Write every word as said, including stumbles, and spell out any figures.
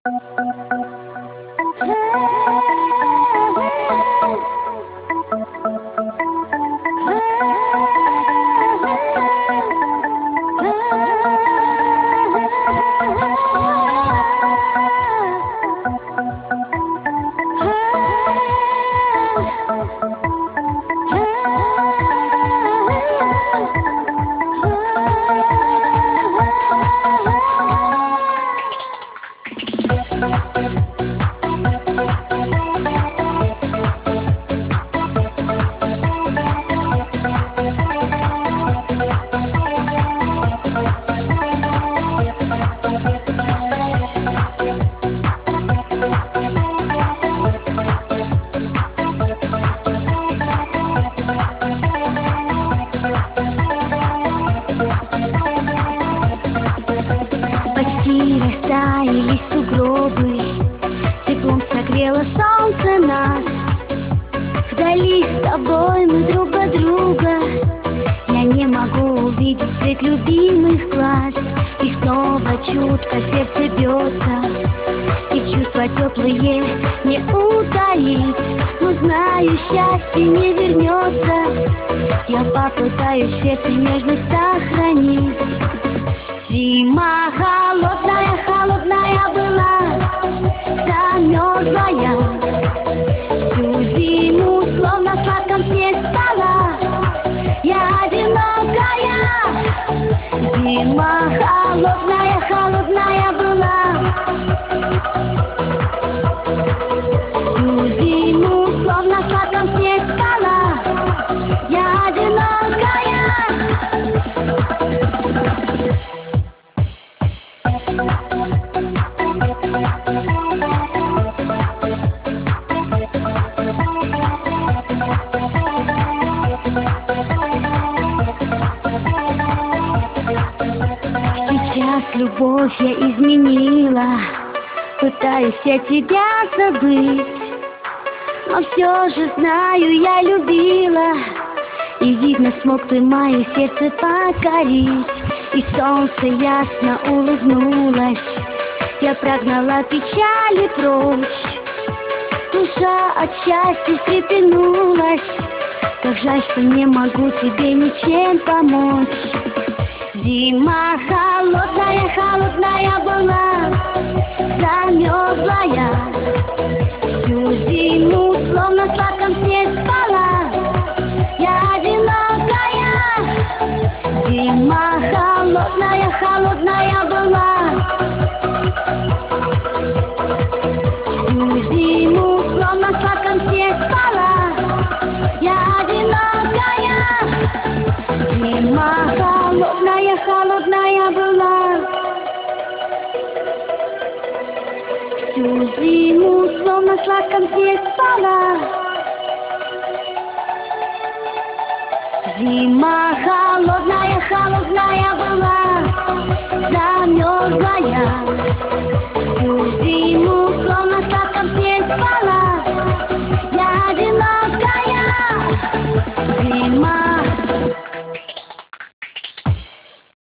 Почти растаяли сугробы, теплом согрело солнце нас. Вдали с тобой мы друг от друга, я не могу увидеть свет любимых глаз. И снова чутко сердце бьется, и чувства теплые не утаить. Но знаю, счастье не вернется, я попытаюсь в сердце нежность сохранить. Зима холодная, холодная была, замерзла я. Всю зиму словно в сладком сне спала, я одинокая. Зима холодная, холодная была. Всю зиму словно в сладком сне спала, я одинокая. Сейчас любовь я изменила, пытаюсь я тебя забыть, но все же знаю, я любила. И видно, смог ты мое сердце покорить. И солнце ясно улыбнулось, я прогнала печали прочь. Душа от счастья встрепенулась, как жаль, что не могу тебе ничем помочь. Зима холодная, холодная была, замерзла я. Всю зиму словно в сладком сне спала, я одинокая. Зима холодная, холодная была. Всю зиму словно в сладком сне спала, я одинокая. Зима холодная, холодная была. Всю зиму словно в сладком сне спала. Зима холодная, холодная была, замерзла я. Всю зиму словно в сладком сне спала.